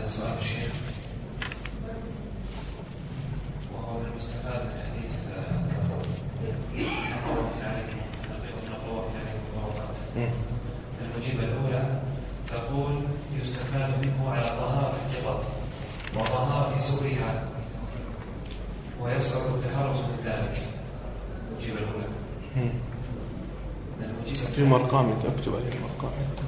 سؤال الشيخ، وهو من المستفاد من حديث المجيبة الأولى تقول يستفاد منه على طهارة القطط وطهارة سؤرها ويصعب التحرز من ذلك. المجيبة الأولى في مرقام تكتب عليه المرقام حتى.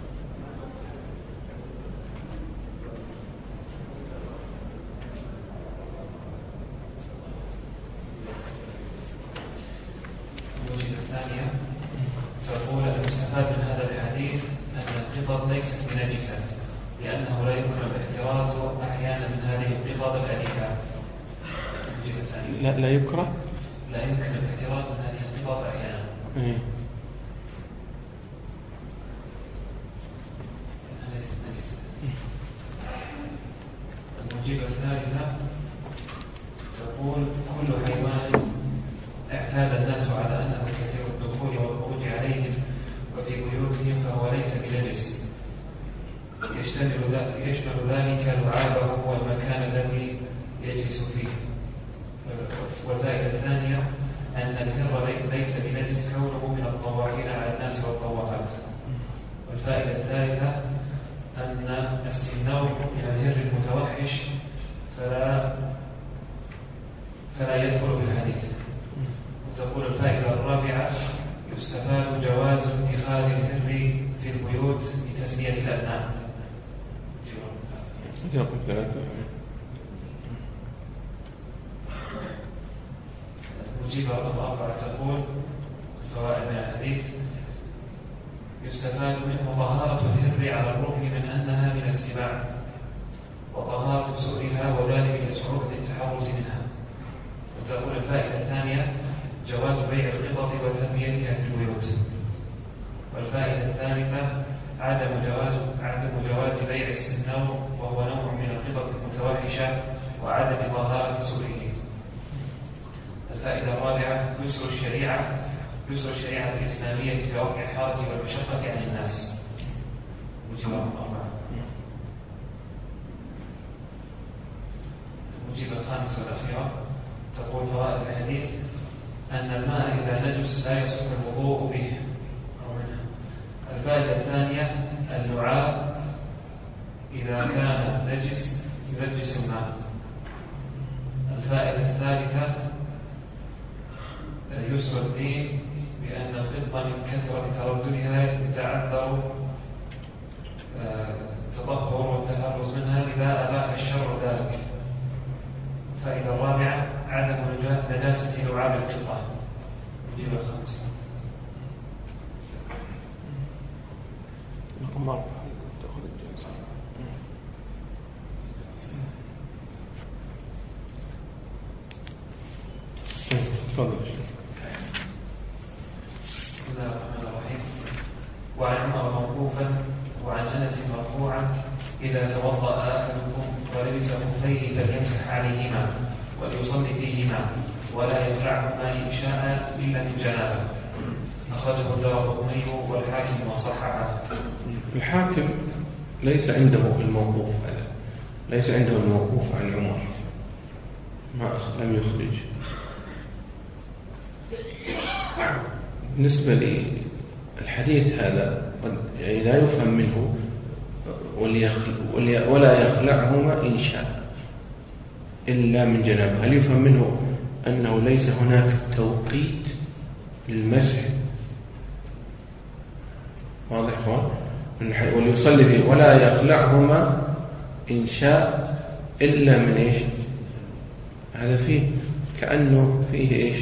المجيبة الثانية تقول المستفاد من هذا الحديث أن القطط ليست بنجسة لأنه لا يمكن الاحتراز أحيانا من هذه القطط الأليفة. المجيبة الثانية لا يكره، لا يمكن الاحتراز من هذه القطط أحيانا. المجيبة الثالثة تقول كل حيوان اعتاد الناس على أنه كثير الدخول والخروج عليهم وفي بيوتهم فهو ليس بنجس، يشمل ذلك لعابه والمكان الذي يجلس فيه. والفائدة الثانية أن الهر ليس بنجس كونه من الطوافين على الناس والطوافات. والفائدة الثالثة أن استثناء من الهر المتوحش فلا يدخل بالحديث. وتقول الفائدة الرابعة يستفاد جواز اتخاذ الهر في البيوت لتسمية الأبناء. المجيبة رقم 4 تقول فوائد من الحديث يستفاد منه طهارة الهر على الرغم من أنها من السباع وطهارة سؤرها وذلك لصعوبة التحرز منها. وتقول الفائدة الثانية جواز بيع القطط وتنميتها في البيوت. والفائدة الثالثة عدم جواز بيع السنور وهو نوع من القطط المتوحشة وعدم طهارة سؤره. الفائدة الرابعة يسر الشريعة الإسلامية في رفع الحرج والمشقة عن الناس. المجيبة 4. المجيبة الخامسة والأخيرة تقول فوائد الحديث أن الماء إذا نجس لا يصح الوضوء به أو منه. الفائدة الثانية اللعاب إذا كان نجس ينجس الماء. الفائدة الثالثة يسر الدين بأن القطة من كثرة ترددها يتعذر التطهر والتحرز منها إذا أباح الشرع ذلك. الفائدة الرابعة عدم نجاسة لعاب القطة. نجيب الخامسة. بسم الله الرحمن الرحيم. وعن عمر موقوفا وعن أنس مرفوعا إذا توضأ أحدكم ولبس خفيه فليمسح عليهما وليصلي فيهما ولا يخلعهما إن شاء إلا من جنابه. أخرجه الدارقطني والحاكم وصححه. الحاكم ليس عنده الموقوف هذا، ليس عنده الموقوف عن عمر، لم يخرج. بالنسبة للحديث هذا يعني لا يفهم منه ولا يخلعهما إن شاء إلا من جنابه. هل يفهم منه أنه ليس هناك توقيت للمسح؟ واضح اخوان؟ وليصلي فيه ولا يخلعهما إن شاء إلا من إيش؟ هذا فيه كأنه فيه إيش؟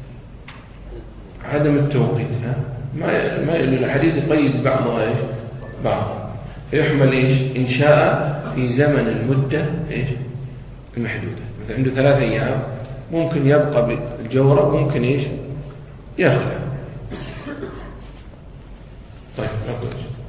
عدم التوقيت. ما الحديث يقيد بعضها إيش؟ بعض يحمل إيش؟ إن شاء في زمن المدة إيش؟ المحدودة. مثلا عنده 3 أيام ممكن يبقى بالجورة ممكن إيش؟ يخلع. طيب نقول.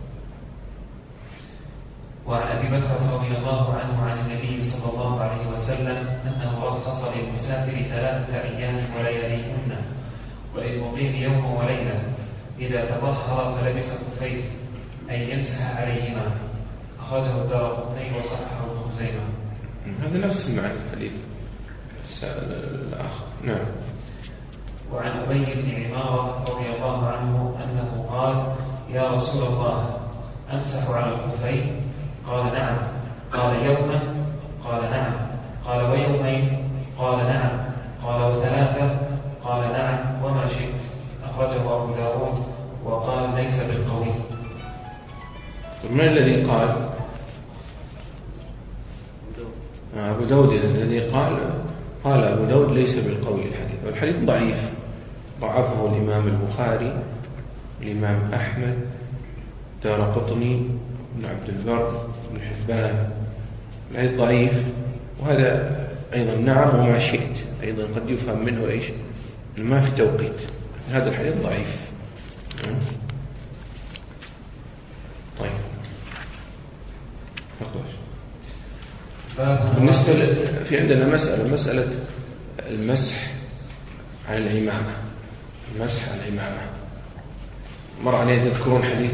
وعن أبي بكر رضي الله عنه عن النبي صلى الله عليه وسلم أنه رخص للمسافر 3 أيام ولياليهن وللمقيم يوم وليلة إذا تطهر فلبس خفيه أن يمسح عليهما. أخرجه الدارقطني وصححه خزيمة. هذا نفس المعنى الحديث الآخر. نعم. وعن أبي بن عمارة رضي الله عنه أنه قال: يا رسول الله، أمسح على الخفين؟ قال: نعم. قال: يوما؟ قال: نعم. قال: ويومين؟ قال: نعم. قال: وثلاثة؟ قال: نعم. وما شئت. أخرجه أبو داود وقال: ليس بالقوي. من الذي قال؟ أبو داود الذي قال أبو داود ليس بالقوي الحديث، والحديث ضعيف، ضعفه الإمام البخاري، الإمام أحمد، دارقطني، ابن عبد البر، ابن حبان. الحديث ضعيف. وهذا أيضا نعم وما شئت أيضا قد يفهم منه إيش؟ ما في توقيت. هذا الحديث ضعيف. طيب بالنسبة في عندنا مسألة المسح على العمامة. المسح على العمامة مر عليه. تذكرون حديث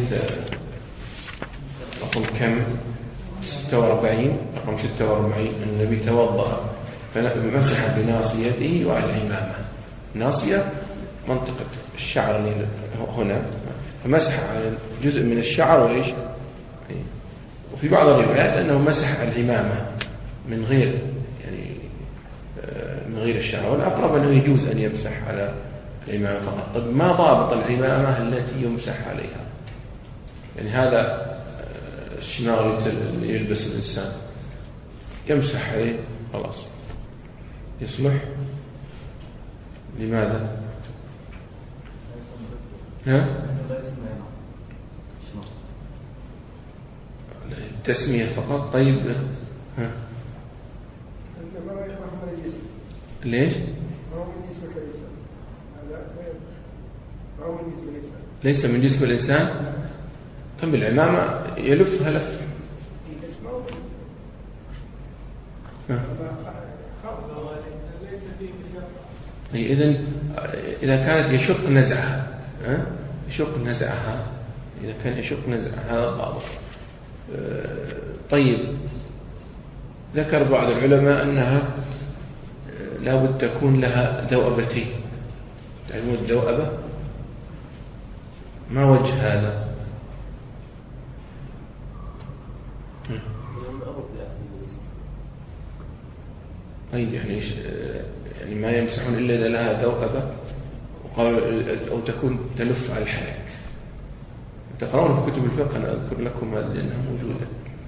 رقم كم؟ 46. رقم 46 النبي توضأ فمسح بناصيته وعلى العمامة. ناصية منطقة الشعر هنا، فمسح على جزء من الشعر وإيش. وفي بعض الروايات أنه مسح على العمامة من غير من غير الشعر، والأقرب أنه يجوز أن يمسح على العمامة فقط. طب ما ضابط العمامة التي يمسح عليها؟ يعني هذا الشماغ اللي يلبس الإنسان يمسح عليه خلاص يصلح. لماذا؟ التسمية فقط. طيب ليش؟ ليس من جسم الإنسان. طيب العمامة يلفها لف. إذا كانت يشق نزعها، يشق نزعها، إذا كان يشق نزعها هذا ضابط. طيب ذكر بعض العلماء أنها لابد تكون لها ذوأبتين. تعلمون الذوأبة؟ ما وجه هذا؟ طيب يعني ما يمسحون إلا إذا لها ذوأبة، أو تكون تلف على الحنك. تقرأون في كتب الفقه، أنا أذكر لكم هذه لأنها موجودة.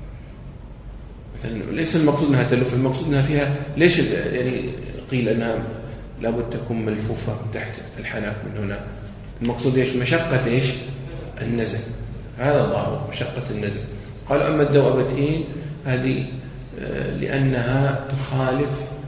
مثلا ليس المقصود أنها تلف، المقصود أنها فيها ليش يعني قيل أنها لابد تكون ملفوفة تحت الحنك من هنا. المقصود إيش؟ مشقة إيش؟ النزع. هذا ضابط مشقة النزع. قال أما الذوأبتين هذه لأنها تخالف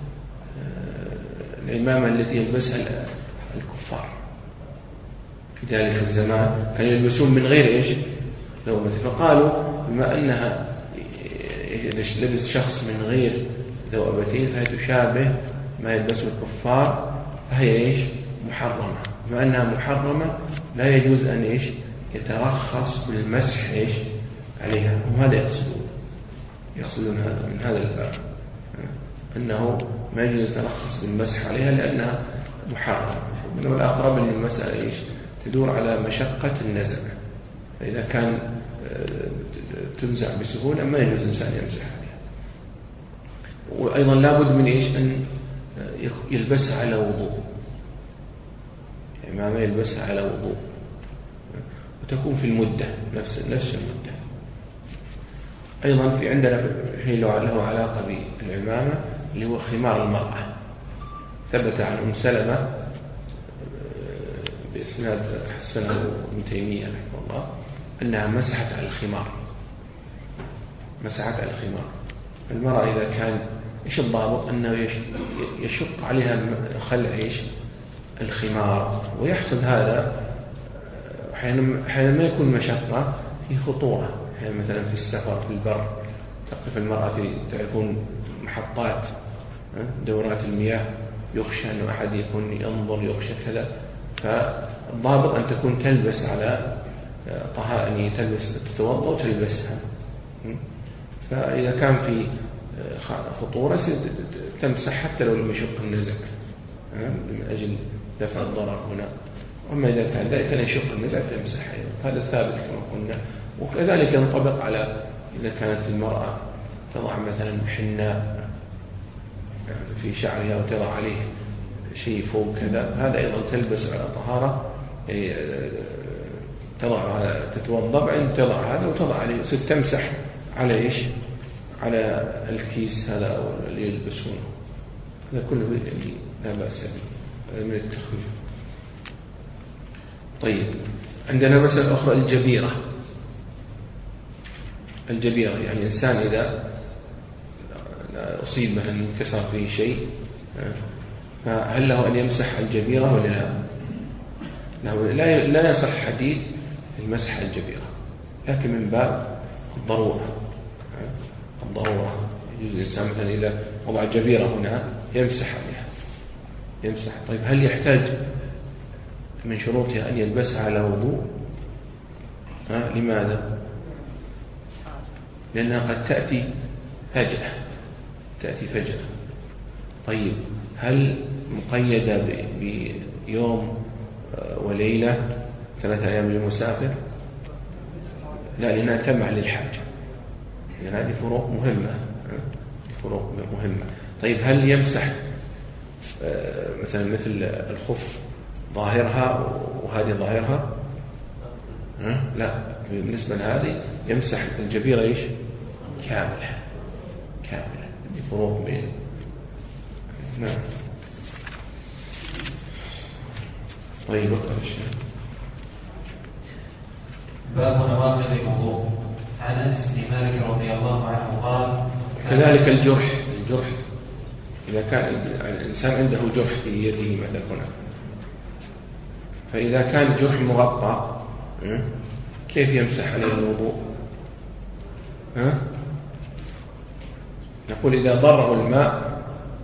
العمامة التي يلبسها الكفار في ذلك الزمان، كانوا يلبسون من غير إيش؟ ذوأبة. فقالوا بما أنها إذا لبس شخص من غير ذوأبتين فهي تشابه ما يلبسه الكفار، فهي إيش؟ محرمة. بما أنها محرمة لا يجوز أن إيش؟ يترخص بالمسح إيش؟ عليها. وهذا يقصدون هذا من هذا الباب، أنه ما يجوز يترخص بالمسح عليها لأنها محرمة. من الأقرب أن المسألة إيش؟ تدور على مشقة النزع. فإذا كان تنزع بسهولة ما يجوز الإنسان يمسح عليها. وأيضا لابد من إيش؟ أن يلبسها على وضوء، يعني ما يلبسها على وضوء، وتكون في المدة نفس المدة. أيضا في عندنا شيء له علاقة بالعمامة اللي هو خمار المرأة. ثبت عن أم سلمة بإسناد حسنه ابن تيمية رحمه الله أنها مسحت على الخمار. مسحت على الخمار. المرأة إذا كان إيش الضابط؟ أنه يشق عليها خلع إيش؟ الخمار. ويحصل هذا أحيانا ما يكون مشقة، في خطورة. يعني مثلا في السفر في البر تقف المرأة في تعرفون محطات دورات المياه، يخشى أن أحد يكون ينظر، يخشى كذا. فالضابط أن تكون تلبس على طهارة، أن تلبس تتوضأ وتلبسها. فإذا كان في خطورة تمسح حتى لو لم يشق النزع من أجل دفع الضرر هنا. وأما إذا كان ذلك لا يشق النزع تمسح أيضا، هذا ثابت كما قلنا. وكذلك ينطبق على إذا كانت المرأة تضع مثلا حناء في شعرها وتضع عليه شيء فوق كذا، هذا أيضا تلبس على طهارة، يعني تضع تتوضأ بعدين تضع هذا وتضع عليه، تمسح على إيش؟ على الكيس هذا أو اللي يلبسونه، هذا كله يعني لا بأس به، هذا من التخفيف. طيب عندنا مسألة أخرى، الجبيرة يعني إنسان إذا أصيب مثلا انكسر فيه شيء، فهل له أن يمسح الجبيرة ولا لا؟ لا يصح حديث المسح الجبيرة، لكن من باب الضرورة يجوز الإنسان مثلا إذا وضع الجبيرة هنا يمسح عليها، يمسح. طيب هل يحتاج من شروطها أن يلبسها على وضوء؟ لماذا؟ لأنها قد تأتي فجأة. طيب هل مقيدة بيوم وليلة 3 أيام للمسافر؟ لا، لأنها تمع للحاجة، لأن هذه فروق مهمة. طيب هل يمسح مثلا مثل الخف ظاهرها وهذه ظاهرها؟ لا، بالنسبة لهذه يمسح الجبيرة إيش؟ كاملة. هذه فروق بين. نعم. طيب وقت الشيء. باب نواقض الوضوء. عن أنس بن مالك رضي الله عنه قال: كذلك الجرح إذا كان الإنسان عنده جرح في يده مثلا هنا، فإذا كان الجرح مغطى كيف يمسح عليه الوضوء؟ نقول إذا ضره الماء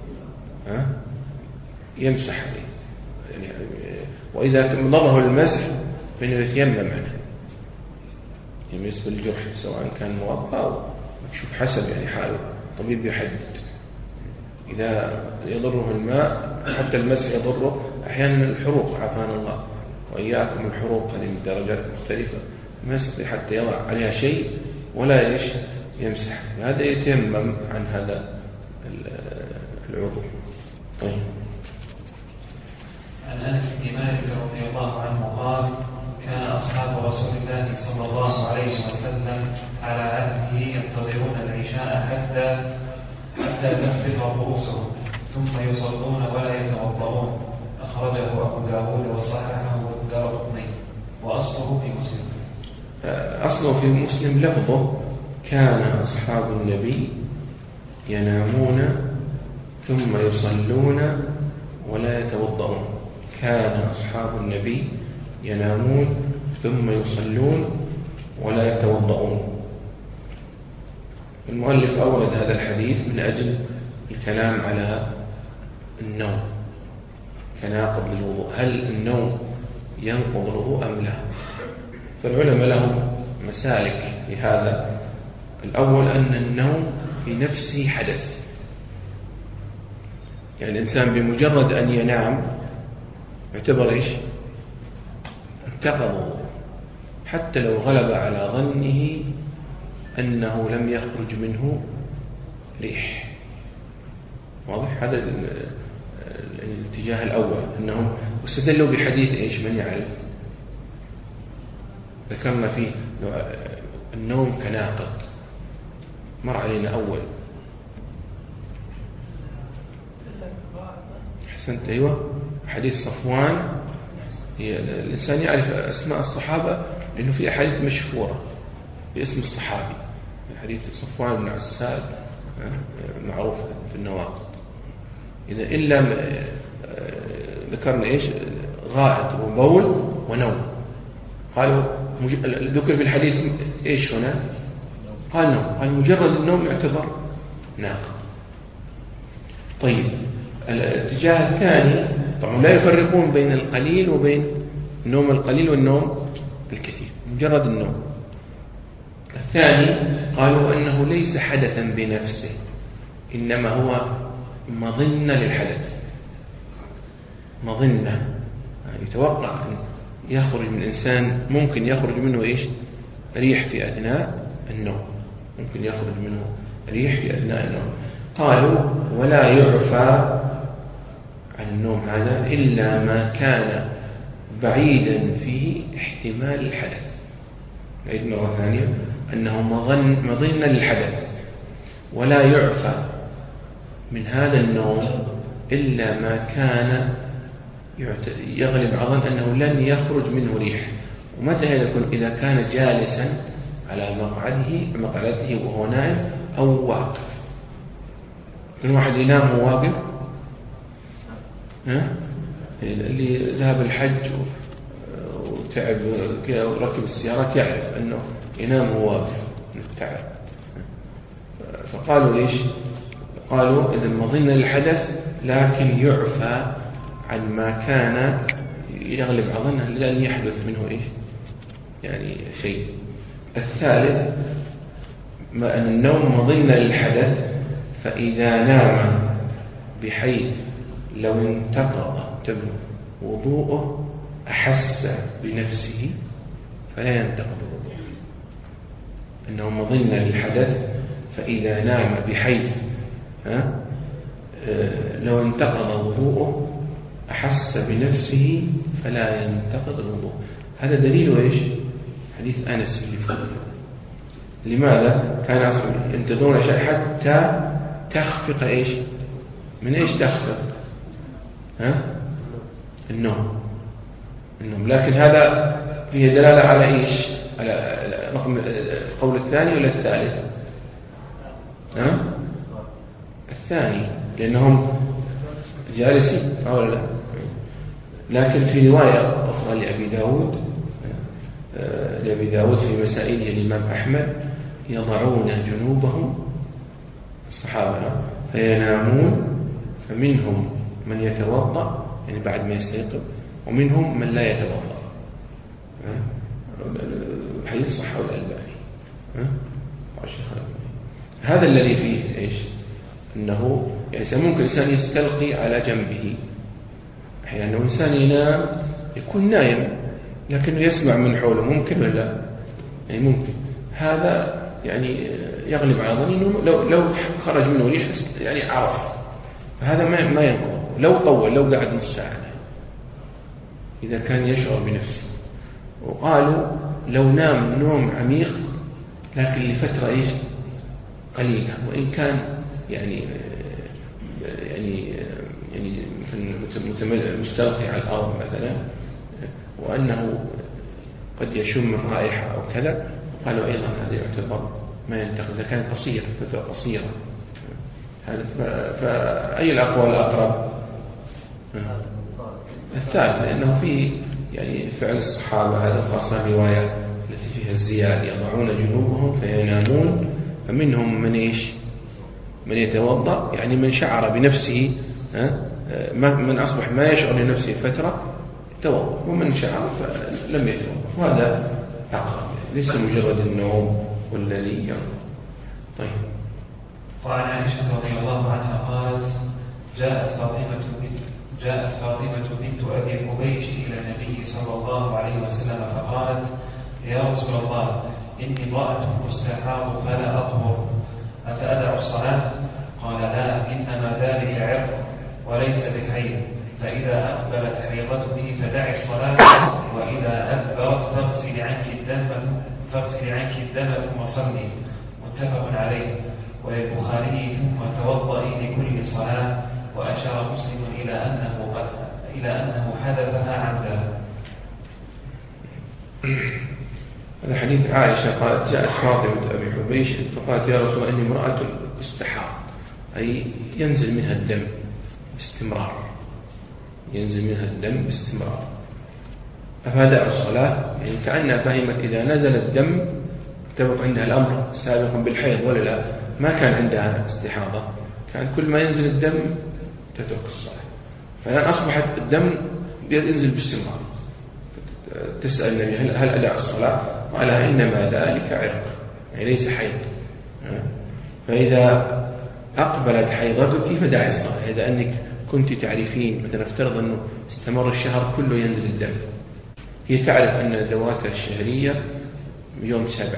يمسح عليه، يعني وإذا ضره المسح فإنه يتيمم عنه، يعني بالنسبة للجرح سواء كان مغطى أو مكشوف حسب يعني حاله، الطبيب يحدد. إذا يضره الماء حتى المسح يضره، أحيانا الحروق عافانا الله وإياكم الحروق هذه من درجات مختلفة، ما يستطيع حتى يضع عليها شيء ولا يمسح، هذا يتيمم عن هذا العضو. طيب. عن أنس بن مالك رضي الله عنه قال: كان أصحاب رسول الله صلى الله عليه وسلم على عهده ينتظرون العشاء حتى تنفض رؤوسهم ثم يصلون ولا يتوضؤون. أخرجه أبو داود وصححه الدارقطني، وأصله في مسلم. أصله في مسلم لفظه: كان أصحاب النبي ينامون ثم يصلون ولا يتوضؤون. كان أصحاب النبي ينامون ثم يصلون ولا يتوضؤون. المؤلف أورد هذا الحديث من أجل الكلام على النوم كناقض للوضوء، هل النوم ينقض الوضوء أم لا؟ فالعلماء لهم مسالك في هذا. الأول أن النوم في نفسه حدث، يعني الإنسان بمجرد أن ينام يعتبر إيش؟ انتقض وضوءه، حتى لو غلب على ظنه أنه لم يخرج منه ريح. واضح؟ هذا الاتجاه الأول. أنهم واستدلوا بحديث إيش؟ من يعرف؟ ذكرنا فيه النوم كناقض، مر علينا أول. أحسنت. أيوة، حديث صفوان. الإنسان يعرف أسماء الصحابة لأنه في أحاديث مشهورة باسم الصحابي. حديث صفوان بن عسال معروف في النواقض. إذا إلا ذكرنا إيش؟ غائط وبول ونوم. قالوا ذكر في الحديث إيش هنا؟ قال نوم. قال مجرد النوم يعتبر ناقض. طيب، الاتجاه الثاني طبعا لا يفرقون بين القليل وبين النوم القليل والنوم الكثير، مجرد النوم. الثاني قالوا أنه ليس حدثا بنفسه، إنما هو مظنة للحدث، مظنة يتوقع أن يخرج من إنسان، ممكن يخرج منه إيش؟ ريح في أثناء النوم، ممكن يخرج منه ريح في أثناء النوم. قالوا ولا يعفى عن النوم هذا إلا ما كان بعيدا فيه احتمال الحدث. نعيد مرة ثانية، أنه مظنة للحدث، ولا يعفى من هذا النوم إلا ما كان يغلب عظم أنه لن يخرج منه ريح. ومتى يكون؟ إذا كان جالسا على مقعدته وهو نائم أو واقف. كل واحد ينام وهو واقف، اللي ذهب الحج وتعب وركب السيارات يعرف أنه ينام وهو واقف تعب. فقالوا إيش؟ قالوا إذا مظنة للحدث لكن يعفى عن ما كان يغلب عظمه لن يحدث منه إيش؟ يعني شيء. الثالث ما أن النوم مظنة للحدث، فإذا نام بحيث لو انتقض وضوءه أحس بنفسه فلا ينتقض وضوءه. أنه مظنة للحدث، فإذا نام بحيث لو انتقض وضوءه أحس بنفسه فلا ينتقض الوضوء. هذا دليل إيش؟ حديث أنس اللي فوق. لماذا كان أصلا ينتظرون شيء حتى تخفق إيش؟ من إيش تخفق؟ النوم. لكن هذا فيه دلالة على إيش؟ على رقم القول الثاني ولا الثالث؟ الثاني، لأنهم جالسين أو لا. لكن في رواية أخرى لأبي داود في مسائل الإمام أحمد يضعون جنوبهم الصحابة فينامون، فمنهم من يتوضأ يعني بعد ما يستيقظ، ومنهم من لا يتوضأ. حديث صحة الألباني. هذا الذي فيه إيش؟ أنه يعني ممكن الإنسان يستلقي على جنبه. أحيانا الإنسان ينام يكون نايم لكنه يسمع من حوله، ممكن ولا لا؟ يعني ممكن. هذا يعني يغلب على ظني إنه لو خرج منه ريح يعني عرف، فهذا ما ينقض. لو طول، لو قعد نص ساعة إذا كان يشعر بنفسه. وقالوا لو نام نوم عميق لكن لفترة إيش؟ قليلة، وإن كان يعني مستلقي على الأرض مثلا، وأنه قد يشم الرائحة أو كذا، قالوا أيضا هذا يعتبر ما ينتقد إذا كان قصير، فترة قصيرة. فأي الأقوال الأقرب؟ الثالث، لأنه في يعني فعل الصحابة هذا خاصة رواية التي فيها الزيادة يضعون جنوبهم فينامون، فمنهم من إيش؟ من يتوضأ، يعني من شعر بنفسه من أصبح ما يشعر لنفسه فترة توضأ، ومن شعر فلم يتوضأ، وهذا أقرب، ليس مجرد النوم والذي يرضى. طيب. وعن عائشة رضي الله عنها قالت: جاءت فاطمة بنت أبي حبيش إلى النبي صلى الله عليه وسلم فقالت: يا رسول الله، إني امرأة مستحاض فلا أطهر، أفأدع الصلاة؟ قال: لا، إنما ذلك عرق وليس بحيض، فإذا أقبلت حيضتك فدعي الصلاة، وإذا أدبرت فاغسلي عنك الدم ثم صلي. متفق عليه. وللبخاري: ثم توضئي لكل صلاة. وأشار مسلم إلى أنه حذفها عمدا. هذا حديث عائشة قالت: جاءت فاطمة أبي حبيش فقالت: يا رسول الله، إني امرأة استحاض، أي ينزل منها الدم باستمرار، أفادع الصلاة؟ يعني كأنها فهمت إذا نزل الدم ارتبط عندها الأمر سابقا بالحيض ولا لا؟ ما كان عندها استحاضة، كان كل ما ينزل الدم تترك الصلاة. فالآن أصبحت الدم ينزل باستمرار، تسأل النبي: هل أدع الصلاة؟ قال: إنما ذلك عرق، يعني ليس حيض. فإذا أقبلت حيضتك فدعي الصلاة. إذا أنك كنت تعرفين مثلا افترض أنه استمر الشهر كله ينزل الدم، هي تعرف أن الدورات الشهرية يوم 7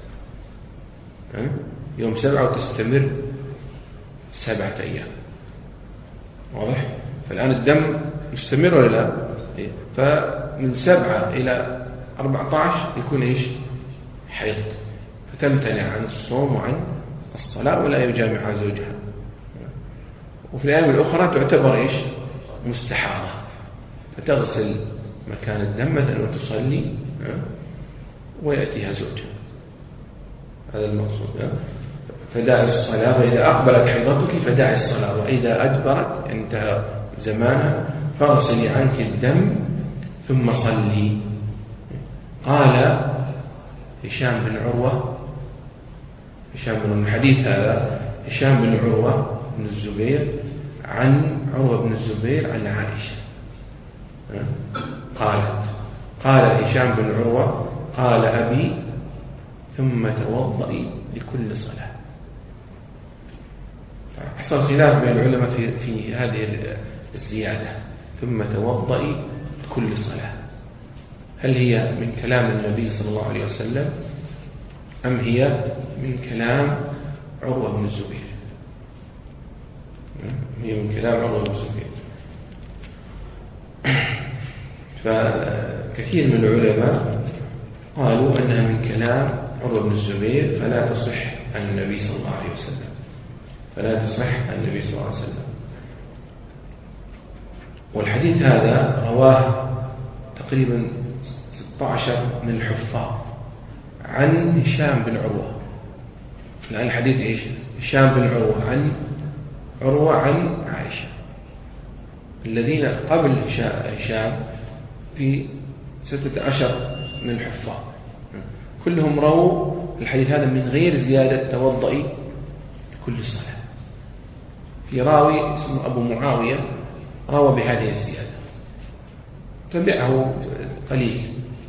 يوم 7 وتستمر 7 أيام، واضح؟ فالآن الدم مستمر ولا لا؟ فمن 7 إلى 14 يكون إيش؟ حيض، فتمتنع عن الصوم وعن الصلاة ولا يجامع زوجها. وفي الأيام الأخرى تعتبر إيش؟ مستحاضة، فتغسل مكان الدم مثلا وتصلي ويأتيها زوجها. هذا المقصود. فداعي الصلاة، وإذا أقبلت حيضتك فداعي الصلاة، وإذا أدبرت انتهى زمانها فاغسلي عنك الدم ثم صلي. قال هشام بن عروة، هشام بن الحديث هذا هشام بن عروة بن الزبير عن عروة بن الزبير عن عائشة قال هشام بن عروة قال أبي ثم توضئي لكل صلاة. حصل خلاف بين العلماء في هذه الزيادة ثم توضئي لكل صلاة، هل هي من كلام النبي صلى الله عليه وسلم أم هي من كلام عروة بن الزبير؟ هي من كلام عروة بن الزبير. فكثير من العلماء قالوا أنها من كلام عروة بن الزبير فلا تصح عن النبي صلى الله عليه وسلم، فلا تصح عن النبي صلى الله عليه وسلم. والحديث هذا رواه تقريبا 16 من الحفاظ عن هشام بن عروة. الآن الحديث إيش؟ هشام بن عروة عن عروة عن عائشة. الذين قبل هشام في 16 من الحفاظ كلهم رووا الحديث هذا من غير زيادة توضئي لكل صلاة. في راوي اسمه أبو معاوية روى بهذه الزيادة، تبعه قليل،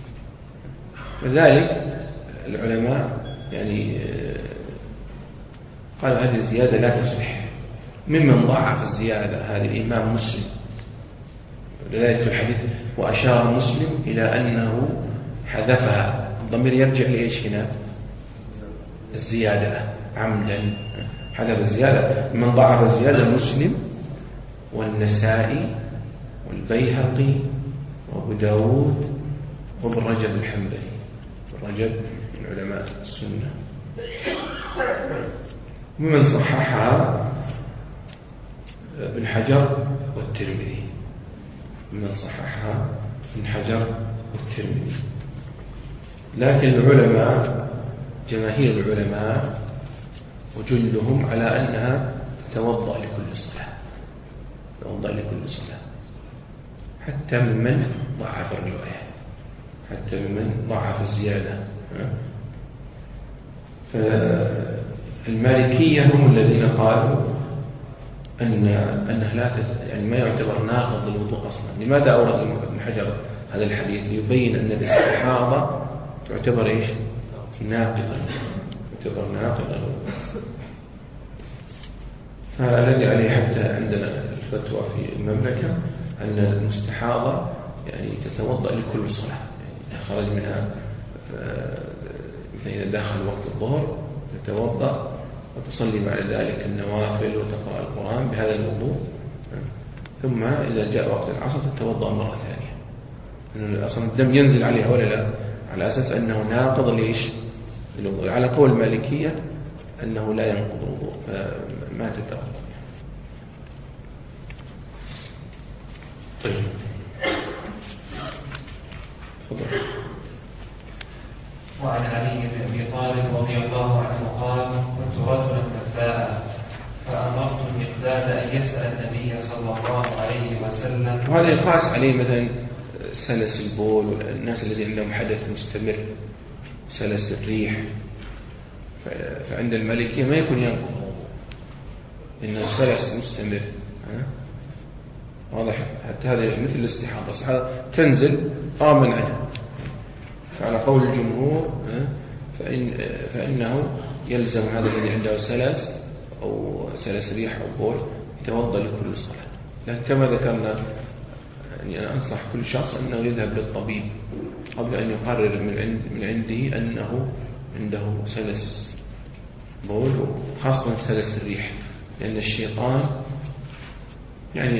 فذلك العلماء يعني قال هذه الزيادة لا تصح. ممن ضعف الزيادة هذه الإمام مسلم، لذلك في الحديث وأشار مسلم إلى أنه حذفها. الضمير يرجع لإيش هنا؟ الزيادة عمدا، حذف الزيادة. من ضعف الزيادة مسلم والنسائي والبيهقي وابو داود وابن رجب الحنبلي. ابن رجب من علماء السنة. ومن صححها ابن حجر والترمذي، من صححها ابن حجر والترمذي. لكن العلماء جماهير العلماء وجلهم على أنها تتوضأ لكل صلاة، تتوضأ لكل صلاة، حتى ممن ضعف الرواية، حتى ممن ضعف الزيادة. فالمالكية هم الذين قالوا أنه لا يعني ما يعتبر ناقض للوضوء أصلا. لماذا أورد ابن حجر هذا الحديث؟ ليبين أن الاستحاضة تعتبر إيش؟ ناقضا، تعتبر ناقضا. فالذي عليه حتى عندنا الفتوى في المملكة أن المستحاضة يعني تتوضأ لكل صلاة، يعني خرج منها إذا دخل وقت الظهر تتوضأ وتصلي بعد ذلك النوافل وتقرأ القرآن بهذا الوضوء، ثم إذا جاء وقت العصر تتوضأ مرة ثانية. لأن أصلا الدم ينزل عليها ولا لا؟ على أساس أنه ناقض ليش؟ للوضوء. على قول المالكية أنه لا ينقض الوضوء، فما تتوضأ. طيب تفضل. وعن علي بن أبي طالب رضي الله عنه قال: كنت رجلا كفاء فأمرت المقداد أن يسأل النبي صلى الله عليه وسلم. وهذا يقاس عليه مثلا سلس البول والناس الذين عندهم حدث مستمر، سلس الريح، فعند المالكية ما يكون ينقض الوضوء لأنه سلس مستمر. واضح؟ حتى هذا مثل الاستحاضة، هذا تنزل قاما عنها. فعلى قول الجمهور فإنه يلزم هذا الذي عنده سلس أو سلس ريح أو بول يتوضأ لكل صلاة. لكن كما ذكرنا يعني أنا أنصح كل شخص أنه يذهب للطبيب قبل أن يقرر من عنده أنه عنده سلس بول، وخاصة سلس الريح، لأن الشيطان يعني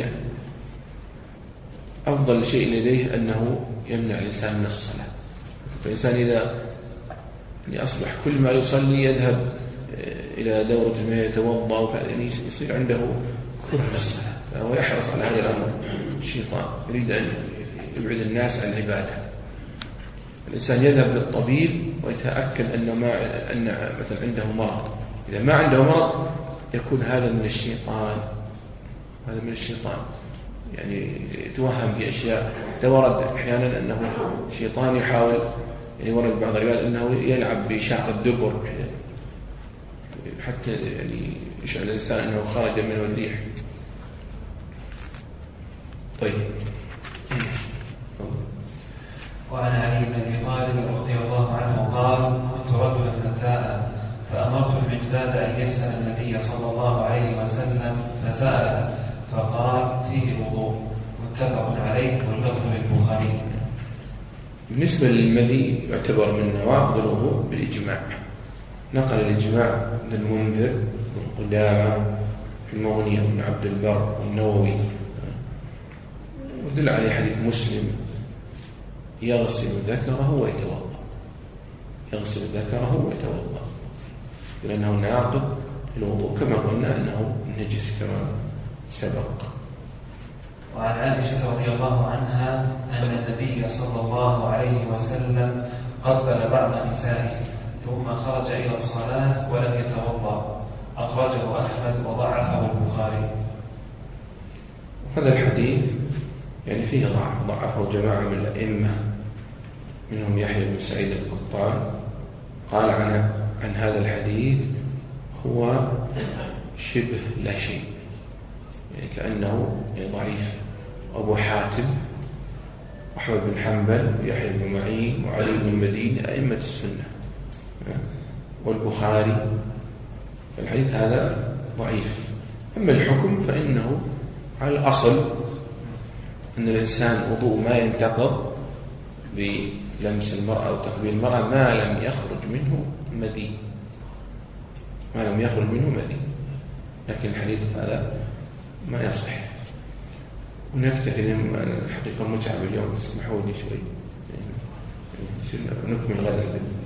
أفضل شيء لديه أنه يمنع الإنسان من الصلاة. فالإنسان إذا يعني أصبح كل ما يصلي يذهب إلى دورة المياه يتوضأ، يعني يصير عنده كره للصلاة، فهو يحرص على هذا الأمر. الشيطان يريد أن يبعد الناس عن العبادة. الإنسان يذهب للطبيب ويتأكد أن مثلا عنده مرض. إذا ما عنده مرض يكون هذا من الشيطان، هذا من الشيطان، يعني يتوهم بأشياء. ورد أحيانا أنه الشيطان يحاول، يعني ورد بعض الروايات أنه يلعب بشعر الدبر حتى يعني يشعر الإنسان أنه خرج منه الريح. طيب. وعن علي بن أبي طالب رضي الله عنه قال: كنت رجلا فتاة فأمرت المقداد أن يسأل النبي صلى الله عليه وسلم فسأل فقال: فيه الوضوء. متفق عليه واللفظ للبخاري. بالنسبة للمذي يعتبر من نواقض الوضوء بالإجماع. نقل الإجماع ابن المنذر بن قدامة في المغني بن عبد البر والنووي، ودل عليه حديث مسلم: يغسل ذكره ويتوضأ، يغسل ذكره ويتوضأ، لأنه ناقض الوضوء كما قلنا أنه نجس كما سبق. وعن عائشة رضي الله عنها أن النبي صلى الله عليه وسلم قبل بعض نسائه ثم خرج إلى الصلاة ولم يتوضأ. أخرجه أحمد وضعفه البخاري. هذا الحديث يعني فيه ضعفه جماعة من الأئمة، منهم يحيى بن سعيد القطان قال عن هذا الحديث هو شبه لا شيء، يعني كأنه ضعيف. أبو حاتم وأحمد بن حنبل ويحيى بن معين وعلي بن المديني أئمة السنة، والبخاري، الحديث هذا ضعيف. أما الحكم فإنه على الأصل أن الإنسان وضوء ما ينتقض بلمس المرأة أو تقبيل المرأة ما لم يخرج منه مذي، ما لم يخرج منه مذي. لكن الحديث هذا ما يصح. ونكتفي الحقيقة متعب اليوم، اسمحوا لي شوي نكمل غدا.